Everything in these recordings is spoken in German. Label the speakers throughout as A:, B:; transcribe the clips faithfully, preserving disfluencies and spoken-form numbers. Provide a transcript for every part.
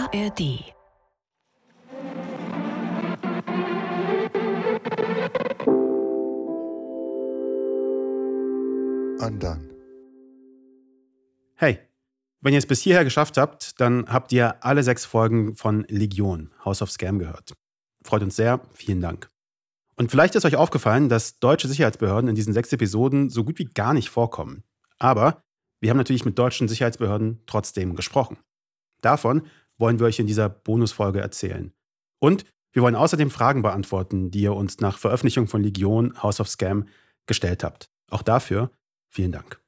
A: A R D.
B: Undone.
C: Hey, wenn ihr es bis hierher geschafft habt, dann habt ihr alle sechs Folgen von Legion, House of Scam gehört. Freut uns sehr, vielen Dank. Und vielleicht ist euch aufgefallen, dass deutsche Sicherheitsbehörden in diesen sechs Episoden so gut wie gar nicht vorkommen. Aber wir haben natürlich mit deutschen Sicherheitsbehörden trotzdem gesprochen. Davon wollen wir euch in dieser Bonusfolge erzählen. Und wir wollen außerdem Fragen beantworten, die ihr uns nach Veröffentlichung von Legion, House of Scam gestellt habt. Auch dafür vielen Dank.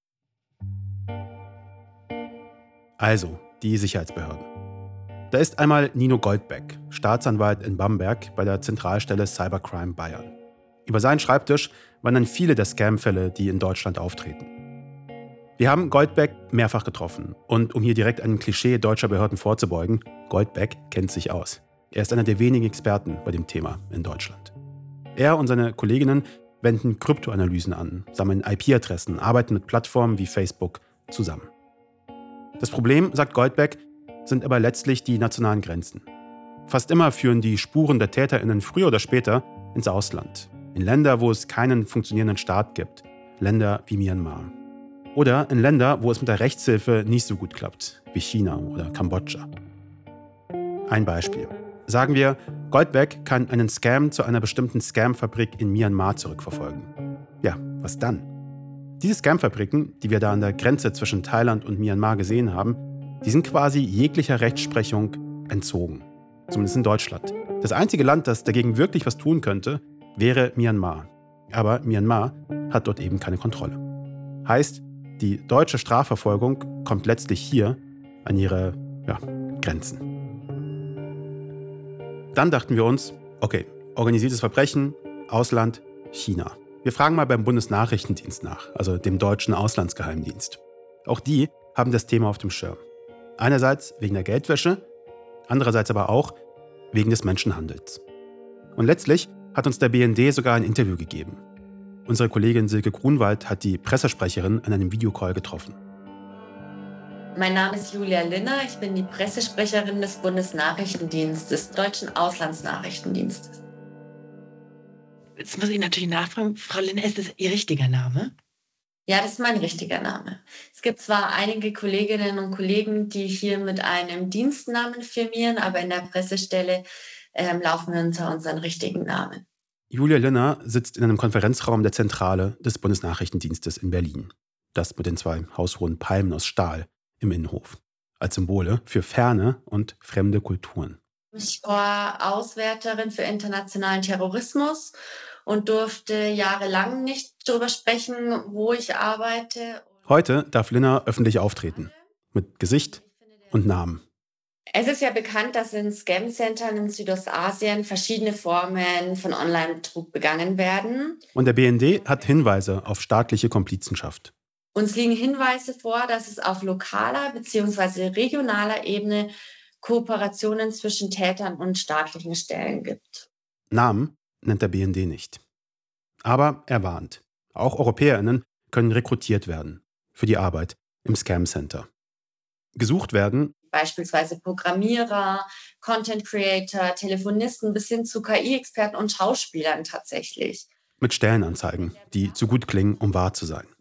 C: Also, die Sicherheitsbehörden. Da ist einmal Nino Goldbeck, Staatsanwalt in Bamberg bei der Zentralstelle Cybercrime Bayern. Über seinen Schreibtisch wandern viele der Scam-Fälle, die in Deutschland auftreten. Wir haben Goldbeck mehrfach getroffen. Und um hier direkt einem Klischee deutscher Behörden vorzubeugen, Goldbeck kennt sich aus. Er ist einer der wenigen Experten bei dem Thema in Deutschland. Er und seine Kolleginnen wenden Kryptoanalysen an, sammeln I P-Adressen, arbeiten mit Plattformen wie Facebook zusammen. Das Problem, sagt Goldbeck, sind aber letztlich die nationalen Grenzen. Fast immer führen die Spuren der TäterInnen früher oder später ins Ausland. In Länder, wo es keinen funktionierenden Staat gibt. Länder wie Myanmar. Oder in Länder, wo es mit der Rechtshilfe nicht so gut klappt, wie China oder Kambodscha. Ein Beispiel. Sagen wir, Goldbeck kann einen Scam zu einer bestimmten Scam-Fabrik in Myanmar zurückverfolgen. Ja, was dann? Diese Scam-Fabriken, die wir da an der Grenze zwischen Thailand und Myanmar gesehen haben, die sind quasi jeglicher Rechtsprechung entzogen. Zumindest in Deutschland. Das einzige Land, das dagegen wirklich was tun könnte, wäre Myanmar. Aber Myanmar hat dort eben keine Kontrolle. Heißt, die deutsche Strafverfolgung kommt letztlich hier an ihre ja, Grenzen. Dann dachten wir uns, okay, organisiertes Verbrechen, Ausland, China. Wir fragen mal beim Bundesnachrichtendienst nach, also dem deutschen Auslandsgeheimdienst. Auch die haben das Thema auf dem Schirm. Einerseits wegen der Geldwäsche, andererseits aber auch wegen des Menschenhandels. Und letztlich hat uns der B N D sogar ein Interview gegeben. Unsere Kollegin Silke Grunwald hat die Pressesprecherin an einem Videocall getroffen.
D: Mein Name ist Julia Linner, ich bin die Pressesprecherin des Bundesnachrichtendienstes, des Deutschen Auslandsnachrichtendienstes.
E: Jetzt muss ich natürlich nachfragen, Frau Linner, ist das Ihr richtiger Name?
D: Ja, das ist mein richtiger Name. Es gibt zwar einige Kolleginnen und Kollegen, die hier mit einem Dienstnamen firmieren, aber in der Pressestelle ähm, laufen wir unter unseren richtigen Namen.
C: Julia Linner sitzt in einem Konferenzraum der Zentrale des Bundesnachrichtendienstes in Berlin. Das mit den zwei haushohen Palmen aus Stahl im Innenhof. Als Symbole für ferne und fremde Kulturen.
D: Ich war Auswärterin für internationalen Terrorismus und durfte jahrelang nicht darüber sprechen, wo ich arbeite.
C: Heute darf Linner öffentlich auftreten. Mit Gesicht und Namen.
D: Es ist ja bekannt, dass in Scam-Centern in Südostasien verschiedene Formen von Online-Betrug begangen werden.
C: Und der B N D hat Hinweise auf staatliche Komplizenschaft.
D: Uns liegen Hinweise vor, dass es auf lokaler bzw. regionaler Ebene Kooperationen zwischen Tätern und staatlichen Stellen gibt.
C: Namen nennt der B N D nicht. Aber er warnt. Auch EuropäerInnen können rekrutiert werden für die Arbeit im Scam-Center. Gesucht werden
D: beispielsweise Programmierer, Content Creator, Telefonisten bis hin zu K I-Experten und Schauspielern tatsächlich.
C: Mit Stellenanzeigen, die zu gut klingen, um wahr zu sein.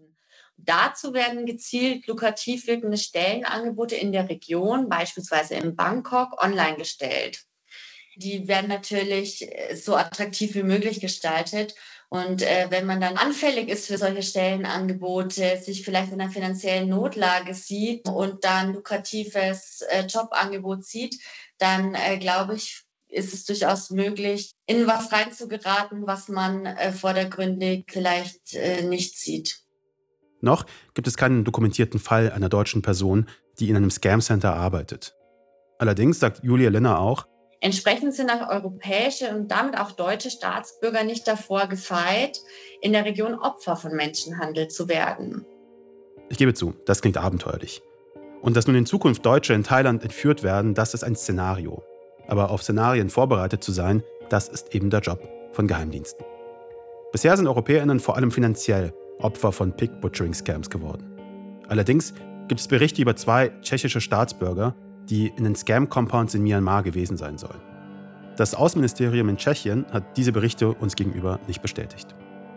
D: Dazu werden gezielt lukrativ wirkende Stellenangebote in der Region, beispielsweise in Bangkok, online gestellt. Die werden natürlich so attraktiv wie möglich gestaltet. Und äh, wenn man dann anfällig ist für solche Stellenangebote, sich vielleicht in einer finanziellen Notlage sieht und dann lukratives äh, Jobangebot sieht, dann äh, glaube ich, ist es durchaus möglich, in was reinzugeraten, was man äh, vordergründig vielleicht äh, nicht sieht.
C: Noch gibt es keinen dokumentierten Fall einer deutschen Person, die in einem Scam-Center arbeitet. Allerdings sagt Julia Linner auch,
D: entsprechend sind auch europäische und damit auch deutsche Staatsbürger nicht davor gefeit, in der Region Opfer von Menschenhandel zu werden.
C: Ich gebe zu, das klingt abenteuerlich. Und dass nun in Zukunft Deutsche in Thailand entführt werden, das ist ein Szenario. Aber auf Szenarien vorbereitet zu sein, das ist eben der Job von Geheimdiensten. Bisher sind EuropäerInnen vor allem finanziell Opfer von Pig-Butchering-Scams geworden. Allerdings gibt es Berichte über zwei tschechische Staatsbürger, die in den Scam-Compounds in Myanmar gewesen sein sollen. Das Außenministerium in Tschechien hat diese Berichte uns gegenüber nicht bestätigt.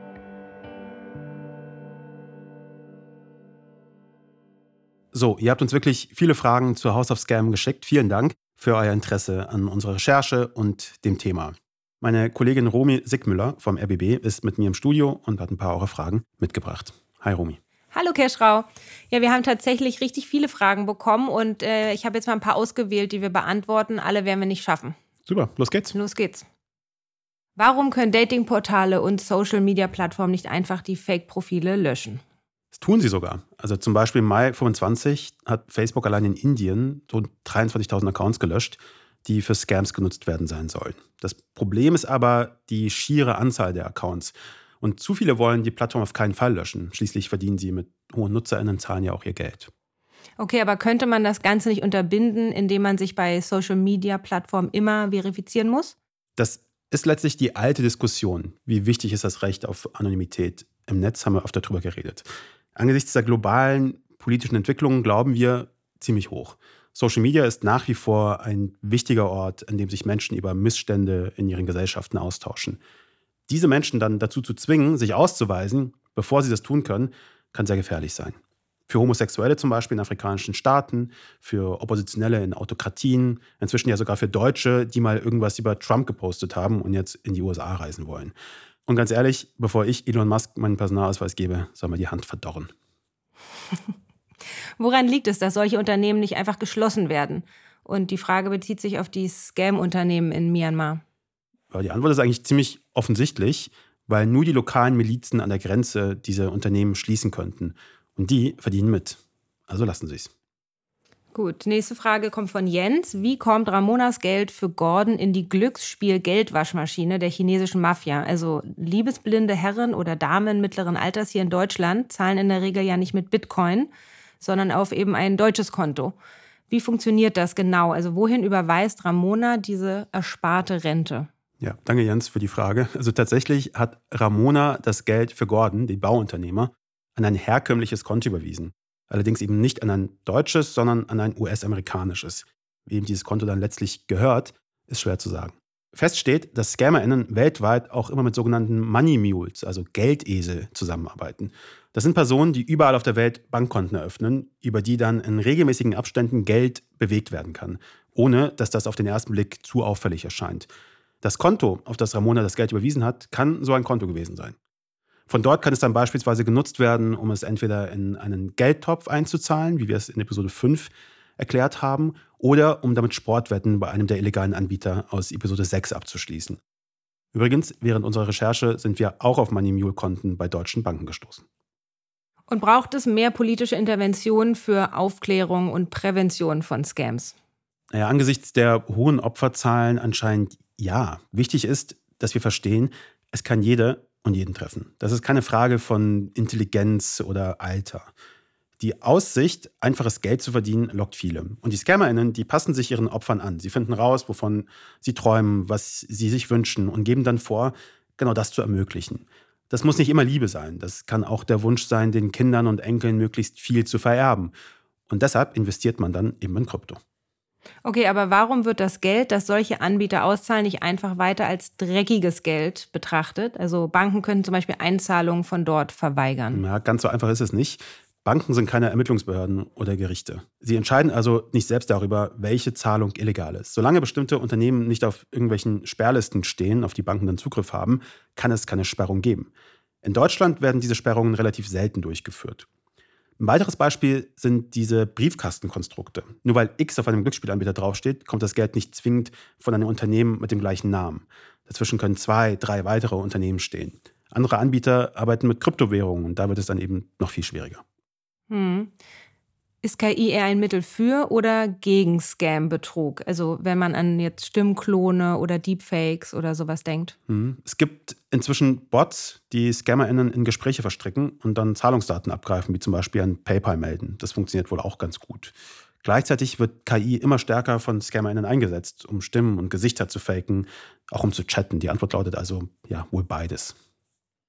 C: So, ihr habt uns wirklich viele Fragen zur House of Scam geschickt. Vielen Dank für euer Interesse an unserer Recherche und dem Thema. Meine Kollegin Romy Sickmüller vom R B B ist mit mir im Studio und hat ein paar eurer Fragen mitgebracht. Hi Romy.
A: Hallo Keschrau. Ja, wir haben tatsächlich richtig viele Fragen bekommen und äh, ich habe jetzt mal ein paar ausgewählt, die wir beantworten. Alle werden wir nicht schaffen.
C: Super, los geht's.
A: Los geht's. Warum können Datingportale und Social-Media-Plattformen nicht einfach die Fake-Profile löschen?
C: Das tun sie sogar. Also zum Beispiel im Mai fünfundzwanzig hat Facebook allein in Indien rund dreiundzwanzigtausend Accounts gelöscht, die für Scams genutzt werden sein sollen. Das Problem ist aber die schiere Anzahl der Accounts. Und zu viele wollen die Plattform auf keinen Fall löschen. Schließlich verdienen sie mit hohen NutzerInnenzahlen ja auch ihr Geld.
A: Okay, aber könnte man das Ganze nicht unterbinden, indem man sich bei Social-Media-Plattformen immer verifizieren muss?
C: Das ist letztlich die alte Diskussion. Wie wichtig ist das Recht auf Anonymität? Im Netz haben wir öfter darüber geredet. Angesichts der globalen politischen Entwicklungen glauben wir ziemlich hoch. Social Media ist nach wie vor ein wichtiger Ort, an dem sich Menschen über Missstände in ihren Gesellschaften austauschen. Diese Menschen dann dazu zu zwingen, sich auszuweisen, bevor sie das tun können, kann sehr gefährlich sein. Für Homosexuelle zum Beispiel in afrikanischen Staaten, für Oppositionelle in Autokratien, inzwischen ja sogar für Deutsche, die mal irgendwas über Trump gepostet haben und jetzt in die U S A reisen wollen. Und ganz ehrlich, bevor ich Elon Musk meinen Personalausweis gebe, soll mir die Hand verdorren.
A: Woran liegt es, dass solche Unternehmen nicht einfach geschlossen werden? Und die Frage bezieht sich auf die Scam-Unternehmen in Myanmar.
C: Ja, die Antwort ist eigentlich ziemlich offensichtlich, weil nur die lokalen Milizen an der Grenze diese Unternehmen schließen könnten. Und die verdienen mit. Also lassen sie es.
A: Gut, nächste Frage kommt von Jens. Wie kommt Ramonas Geld für Gordon in die Glücksspiel-Geldwaschmaschine der chinesischen Mafia? Also liebesblinde Herren oder Damen mittleren Alters hier in Deutschland zahlen in der Regel ja nicht mit Bitcoin, sondern auf eben ein deutsches Konto. Wie funktioniert das genau? Also wohin überweist Ramona diese ersparte Rente?
C: Ja, danke Jens für die Frage. Also tatsächlich hat Ramona das Geld für Gordon, den Bauunternehmer, an ein herkömmliches Konto überwiesen. Allerdings eben nicht an ein deutsches, sondern an ein U S-amerikanisches. Wem dieses Konto dann letztlich gehört, ist schwer zu sagen. Fest steht, dass ScammerInnen weltweit auch immer mit sogenannten Money Mules, also Geldesel, zusammenarbeiten. Das sind Personen, die überall auf der Welt Bankkonten eröffnen, über die dann in regelmäßigen Abständen Geld bewegt werden kann, ohne dass das auf den ersten Blick zu auffällig erscheint. Das Konto, auf das Ramona das Geld überwiesen hat, kann so ein Konto gewesen sein. Von dort kann es dann beispielsweise genutzt werden, um es entweder in einen Geldtopf einzuzahlen, wie wir es in Episode fünf erklärt haben, oder um damit Sportwetten bei einem der illegalen Anbieter aus Episode sechs abzuschließen. Übrigens, während unserer Recherche sind wir auch auf Money Mule-Konten bei deutschen Banken gestoßen.
A: Und braucht es mehr politische Interventionen für Aufklärung und Prävention von Scams?
C: Naja, angesichts der hohen Opferzahlen anscheinend ja. Wichtig ist, dass wir verstehen, es kann jede und jeden treffen. Das ist keine Frage von Intelligenz oder Alter. Die Aussicht, einfaches Geld zu verdienen, lockt viele. Und die ScammerInnen, die passen sich ihren Opfern an. Sie finden raus, wovon sie träumen, was sie sich wünschen und geben dann vor, genau das zu ermöglichen. Das muss nicht immer Liebe sein. Das kann auch der Wunsch sein, den Kindern und Enkeln möglichst viel zu vererben. Und deshalb investiert man dann eben in Krypto.
A: Okay, aber warum wird das Geld, das solche Anbieter auszahlen, nicht einfach weiter als dreckiges Geld betrachtet? Also Banken können zum Beispiel Einzahlungen von dort verweigern.
C: Ja, ganz so einfach ist es nicht. Banken sind keine Ermittlungsbehörden oder Gerichte. Sie entscheiden also nicht selbst darüber, welche Zahlung illegal ist. Solange bestimmte Unternehmen nicht auf irgendwelchen Sperrlisten stehen, auf die Banken dann Zugriff haben, kann es keine Sperrung geben. In Deutschland werden diese Sperrungen relativ selten durchgeführt. Ein weiteres Beispiel sind diese Briefkastenkonstrukte. Nur weil X auf einem Glücksspielanbieter draufsteht, kommt das Geld nicht zwingend von einem Unternehmen mit dem gleichen Namen. Dazwischen können zwei, drei weitere Unternehmen stehen. Andere Anbieter arbeiten mit Kryptowährungen und da wird es dann eben noch viel schwieriger.
A: Hm. Ist K I eher ein Mittel für oder gegen Scam-Betrug? Also wenn man an jetzt Stimmklone oder Deepfakes oder sowas denkt.
C: Hm. Es gibt inzwischen Bots, die ScammerInnen in Gespräche verstricken und dann Zahlungsdaten abgreifen, wie zum Beispiel an PayPal melden. Das funktioniert wohl auch ganz gut. Gleichzeitig wird K I immer stärker von ScammerInnen eingesetzt, um Stimmen und Gesichter zu faken, auch um zu chatten. Die Antwort lautet also, ja, wohl beides.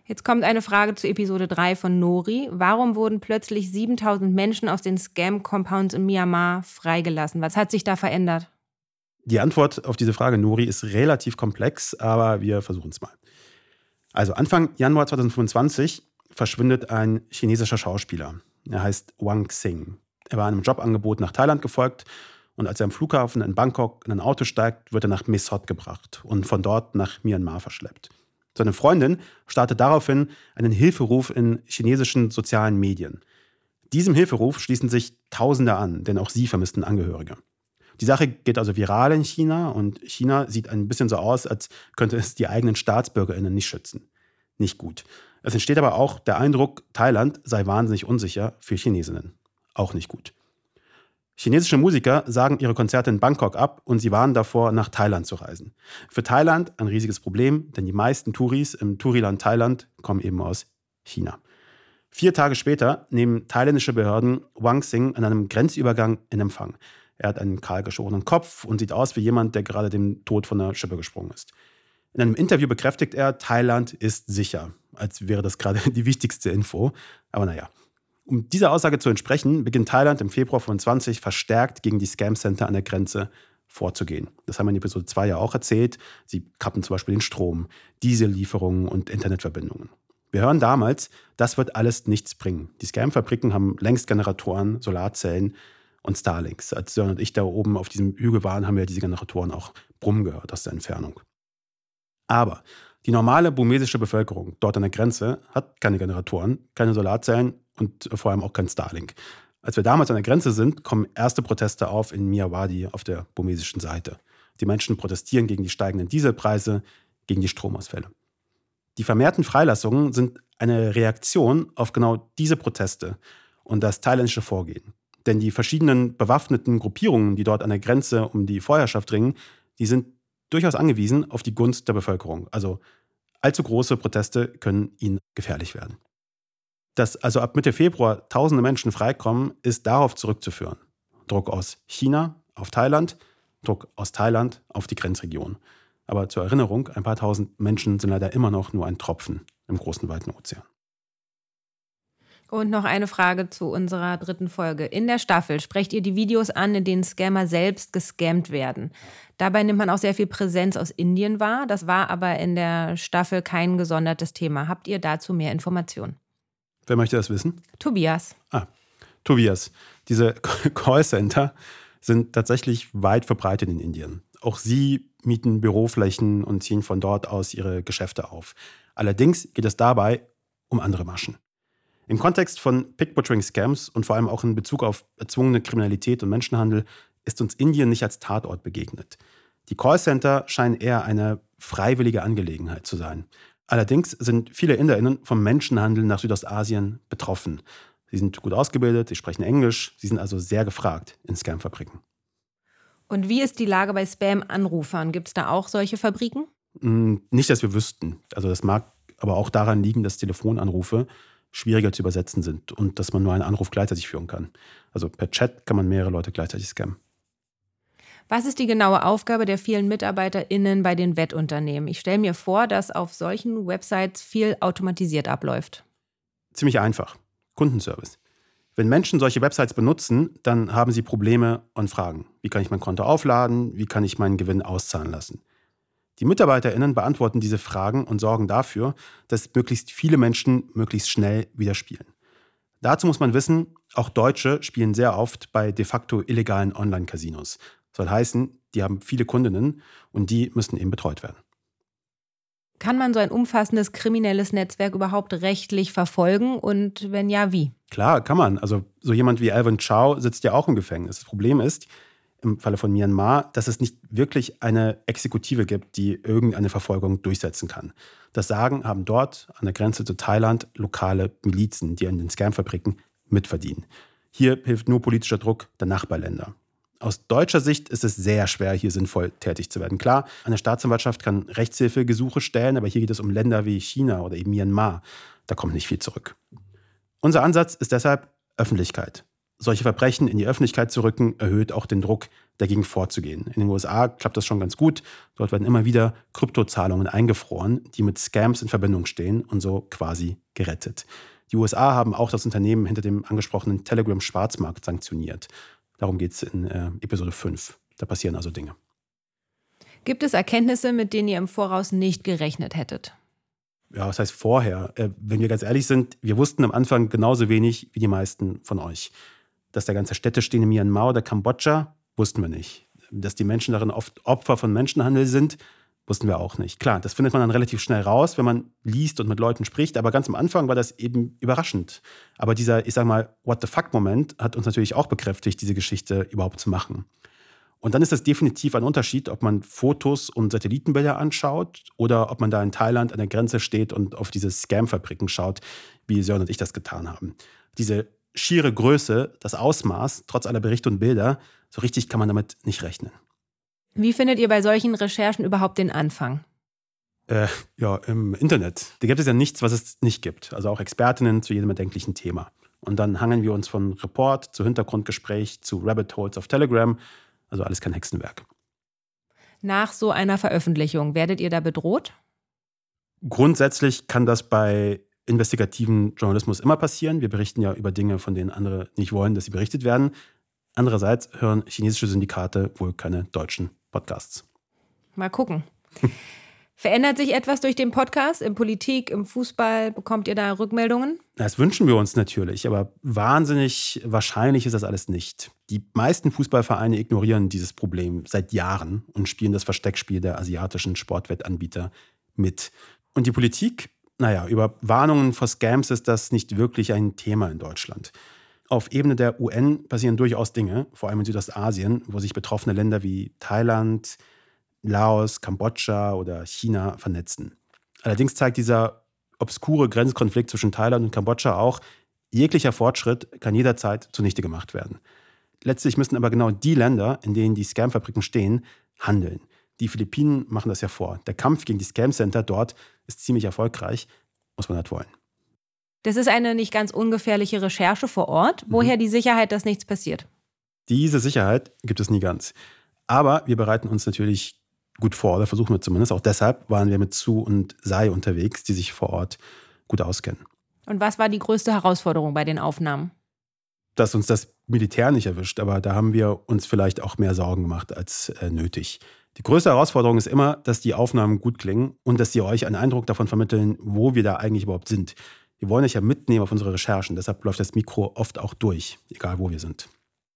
A: Jetzt kommt eine Frage zu Episode drei von Nori. Warum wurden plötzlich siebentausend Menschen aus den Scam-Compounds in Myanmar freigelassen? Was hat sich da verändert?
C: Die Antwort auf diese Frage, Nori, ist relativ komplex, aber wir versuchen es mal. Also Anfang Januar zweitausendfünfundzwanzig verschwindet ein chinesischer Schauspieler. Er heißt Wang Xing. Er war einem Jobangebot nach Thailand gefolgt und als er am Flughafen in Bangkok in ein Auto steigt, wird er nach Mae Sot gebracht und von dort nach Myanmar verschleppt. Seine Freundin startet daraufhin einen Hilferuf in chinesischen sozialen Medien. Diesem Hilferuf schließen sich Tausende an, denn auch sie vermissten Angehörige. Die Sache geht also viral in China und China sieht ein bisschen so aus, als könnte es die eigenen StaatsbürgerInnen nicht schützen. Nicht gut. Es entsteht aber auch der Eindruck, Thailand sei wahnsinnig unsicher für Chinesinnen. Auch nicht gut. Chinesische Musiker sagen ihre Konzerte in Bangkok ab und sie warnen davor, nach Thailand zu reisen. Für Thailand ein riesiges Problem, denn die meisten Touris im Touriland Thailand kommen eben aus China. Vier Tage später nehmen thailändische Behörden Wang Xing an einem Grenzübergang in Empfang. Er hat einen kahlgeschorenen Kopf und sieht aus wie jemand, der gerade dem Tod von der Schippe gesprungen ist. In einem Interview bekräftigt er, Thailand ist sicher, als wäre das gerade die wichtigste Info. Aber naja. Um dieser Aussage zu entsprechen, beginnt Thailand im Februar fünfundzwanzig verstärkt gegen die Scam-Center an der Grenze vorzugehen. Das haben wir in Episode zwei ja auch erzählt. Sie kappen zum Beispiel den Strom, Diesellieferungen und Internetverbindungen. Wir hören damals, das wird alles nichts bringen. Die Scam-Fabriken haben längst Generatoren, Solarzellen und Starlinks. Als Sören und ich da oben auf diesem Hügel waren, haben wir diese Generatoren auch brummen gehört aus der Entfernung. Aber die normale burmesische Bevölkerung dort an der Grenze hat keine Generatoren, keine Solarzellen und vor allem auch kein Starlink. Als wir damals an der Grenze sind, kommen erste Proteste auf in Myawaddy auf der burmesischen Seite. Die Menschen protestieren gegen die steigenden Dieselpreise, gegen die Stromausfälle. Die vermehrten Freilassungen sind eine Reaktion auf genau diese Proteste und das thailändische Vorgehen. Denn die verschiedenen bewaffneten Gruppierungen, die dort an der Grenze um die Vorherrschaft ringen, die sind durchaus angewiesen auf die Gunst der Bevölkerung. Also allzu große Proteste können ihnen gefährlich werden. Dass also ab Mitte Februar tausende Menschen freikommen, ist darauf zurückzuführen. Druck aus China auf Thailand, Druck aus Thailand auf die Grenzregion. Aber zur Erinnerung, ein paar tausend Menschen sind leider immer noch nur ein Tropfen im großen, weiten Ozean.
A: Und noch eine Frage zu unserer dritten Folge. In der Staffel sprecht ihr die Videos an, in denen Scammer selbst gescammt werden. Dabei nimmt man auch sehr viel Präsenz aus Indien wahr. Das war aber in der Staffel kein gesondertes Thema. Habt ihr dazu mehr Informationen?
C: Wer möchte das wissen?
A: Tobias.
C: Ah, Tobias. Diese Callcenter sind tatsächlich weit verbreitet in Indien. Auch sie mieten Büroflächen und ziehen von dort aus ihre Geschäfte auf. Allerdings geht es dabei um andere Maschen. Im Kontext von Pickbutchering-Scams und vor allem auch in Bezug auf erzwungene Kriminalität und Menschenhandel ist uns Indien nicht als Tatort begegnet. Die Callcenter scheinen eher eine freiwillige Angelegenheit zu sein. Allerdings sind viele InderInnen vom Menschenhandel nach Südostasien betroffen. Sie sind gut ausgebildet, sie sprechen Englisch, sie sind also sehr gefragt in Scam-Fabriken.
A: Und wie ist die Lage bei Spam-Anrufern? Gibt es da auch solche Fabriken?
C: Nicht, dass wir wüssten. Also das mag aber auch daran liegen, dass Telefonanrufe schwieriger zu übersetzen sind und dass man nur einen Anruf gleichzeitig führen kann. Also per Chat kann man mehrere Leute gleichzeitig scammen.
A: Was ist die genaue Aufgabe der vielen MitarbeiterInnen bei den Wettunternehmen? Ich stelle mir vor, dass auf solchen Websites viel automatisiert abläuft.
C: Ziemlich einfach. Kundenservice. Wenn Menschen solche Websites benutzen, dann haben sie Probleme und Fragen. Wie kann ich mein Konto aufladen? Wie kann ich meinen Gewinn auszahlen lassen? Die MitarbeiterInnen beantworten diese Fragen und sorgen dafür, dass möglichst viele Menschen möglichst schnell wieder spielen. Dazu muss man wissen, auch Deutsche spielen sehr oft bei de facto illegalen Online-Casinos. Das soll heißen, die haben viele Kundinnen und die müssen eben betreut werden.
A: Kann man so ein umfassendes kriminelles Netzwerk überhaupt rechtlich verfolgen und wenn ja, wie?
C: Klar, kann man. Also so jemand wie Alvin Chow sitzt ja auch im Gefängnis. Das Problem ist, im Falle von Myanmar, dass es nicht wirklich eine Exekutive gibt, die irgendeine Verfolgung durchsetzen kann. Das Sagen haben dort an der Grenze zu Thailand lokale Milizen, die an den Scam-Fabriken mitverdienen. Hier hilft nur politischer Druck der Nachbarländer. Aus deutscher Sicht ist es sehr schwer, hier sinnvoll tätig zu werden. Klar, eine Staatsanwaltschaft kann Rechtshilfegesuche stellen, aber hier geht es um Länder wie China oder eben Myanmar. Da kommt nicht viel zurück. Unser Ansatz ist deshalb Öffentlichkeit. Solche Verbrechen in die Öffentlichkeit zu rücken, erhöht auch den Druck dagegen vorzugehen. In den U S A klappt das schon ganz gut. Dort werden immer wieder Kryptozahlungen eingefroren, die mit Scams in Verbindung stehen und so quasi gerettet. Die U S A haben auch das Unternehmen hinter dem angesprochenen Telegram-Schwarzmarkt sanktioniert. Darum geht es in äh, Episode fünf. Da passieren also Dinge.
A: Gibt es Erkenntnisse, mit denen ihr im Voraus nicht gerechnet hättet?
C: Ja, was heißt vorher? Äh, wenn wir ganz ehrlich sind, wir wussten am Anfang genauso wenig wie die meisten von euch. Dass da ganze Städte stehen in Myanmar oder Kambodscha, wussten wir nicht. Dass die Menschen darin oft Opfer von Menschenhandel sind, wussten wir auch nicht. Klar, das findet man dann relativ schnell raus, wenn man liest und mit Leuten spricht. Aber ganz am Anfang war das eben überraschend. Aber dieser, ich sag mal, What-the-fuck-Moment hat uns natürlich auch bekräftigt, diese Geschichte überhaupt zu machen. Und dann ist es definitiv ein Unterschied, ob man Fotos und Satellitenbilder anschaut oder ob man da in Thailand an der Grenze steht und auf diese Scam-Fabriken schaut, wie Sören und ich das getan haben. Diese schiere Größe, das Ausmaß, trotz aller Berichte und Bilder, so richtig kann man damit nicht rechnen.
A: Wie findet ihr bei solchen Recherchen überhaupt den Anfang?
C: Äh, ja, im Internet. Da gibt es ja nichts, was es nicht gibt. Also auch Expertinnen zu jedem erdenklichen Thema. Und dann hangeln wir uns von Report zu Hintergrundgespräch zu Rabbit Holes auf Telegram. Also alles kein Hexenwerk.
A: Nach so einer Veröffentlichung, werdet ihr da bedroht?
C: Grundsätzlich kann das bei investigativen Journalismus immer passieren. Wir berichten ja über Dinge, von denen andere nicht wollen, dass sie berichtet werden. Andererseits hören chinesische Syndikate wohl keine deutschen Podcasts.
A: Mal gucken. Verändert sich etwas durch den Podcast? In Politik, im Fußball? Bekommt ihr da Rückmeldungen?
C: Das wünschen wir uns natürlich, aber wahnsinnig wahrscheinlich ist das alles nicht. Die meisten Fußballvereine ignorieren dieses Problem seit Jahren und spielen das Versteckspiel der asiatischen Sportwettanbieter mit. Und die Politik? Naja, über Warnungen vor Scams ist das nicht wirklich ein Thema in Deutschland. Auf Ebene der U N passieren durchaus Dinge, vor allem in Südostasien, wo sich betroffene Länder wie Thailand, Laos, Kambodscha oder China vernetzen. Allerdings zeigt dieser obskure Grenzkonflikt zwischen Thailand und Kambodscha auch, jeglicher Fortschritt kann jederzeit zunichte gemacht werden. Letztlich müssen aber genau die Länder, in denen die Scam-Fabriken stehen, handeln. Die Philippinen machen das ja vor. Der Kampf gegen die Scam-Center dort ist ziemlich erfolgreich, muss man halt wollen.
A: Das ist eine nicht ganz ungefährliche Recherche vor Ort. Woher mhm. die Sicherheit, dass nichts passiert?
C: Diese Sicherheit gibt es nie ganz. Aber wir bereiten uns natürlich gut vor, oder versuchen wir zumindest. Auch deshalb waren wir mit Sue und Sai unterwegs, die sich vor Ort gut auskennen.
A: Und was war die größte Herausforderung bei den Aufnahmen?
C: Dass uns das Militär nicht erwischt, aber da haben wir uns vielleicht auch mehr Sorgen gemacht als äh, nötig. Die größte Herausforderung ist immer, dass die Aufnahmen gut klingen und dass sie euch einen Eindruck davon vermitteln, wo wir da eigentlich überhaupt sind. Wir wollen euch ja mitnehmen auf unsere Recherchen, deshalb läuft das Mikro oft auch durch, egal wo wir sind.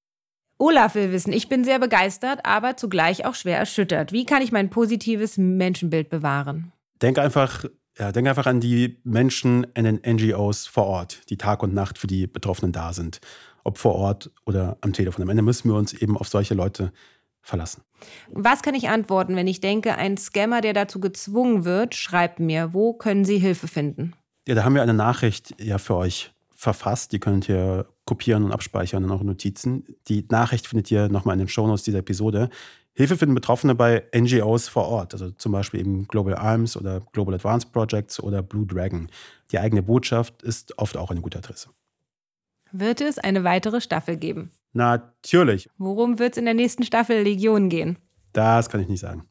A: Olaf will wissen, ich bin sehr begeistert, aber zugleich auch schwer erschüttert. Wie kann ich mein positives Menschenbild bewahren?
C: Denk einfach, ja, denk einfach an die Menschen in den N G Os vor Ort, die Tag und Nacht für die Betroffenen da sind. Ob vor Ort oder am Telefon. Am Ende müssen wir uns eben auf solche Leute verlassen.
A: Was kann ich antworten, wenn ich denke, ein Scammer, der dazu gezwungen wird, schreibt mir, wo können Sie Hilfe finden?
C: Ja, da haben wir eine Nachricht ja für euch verfasst. Die könnt ihr kopieren und abspeichern in eure Notizen. Die Nachricht findet ihr nochmal in den Shownotes dieser Episode. Hilfe finden Betroffene bei N G Os vor Ort, also zum Beispiel eben Global Arms oder Global Advanced Projects oder Blue Dragon. Die eigene Botschaft ist oft auch eine gute Adresse.
A: Wird es eine weitere Staffel geben?
C: Natürlich.
A: Worum wird es in der nächsten Staffel Legion gehen?
C: Das kann ich nicht sagen.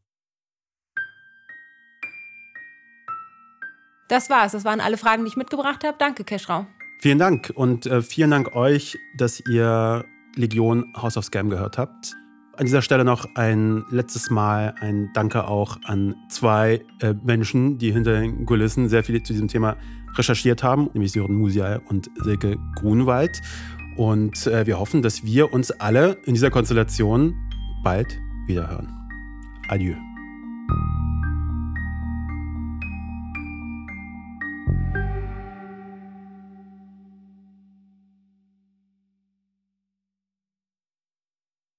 A: Das war's. Das waren alle Fragen, die ich mitgebracht habe. Danke, Keschrau.
C: Vielen Dank und äh, vielen Dank euch, dass ihr Legion House of Scam gehört habt. An dieser Stelle noch ein letztes Mal ein Danke auch an zwei äh, Menschen, die hinter den Kulissen sehr viel zu diesem Thema recherchiert haben, nämlich Sören Musial und Silke Grunwald. Und äh, wir hoffen, dass wir uns alle in dieser Konstellation bald wiederhören. Adieu.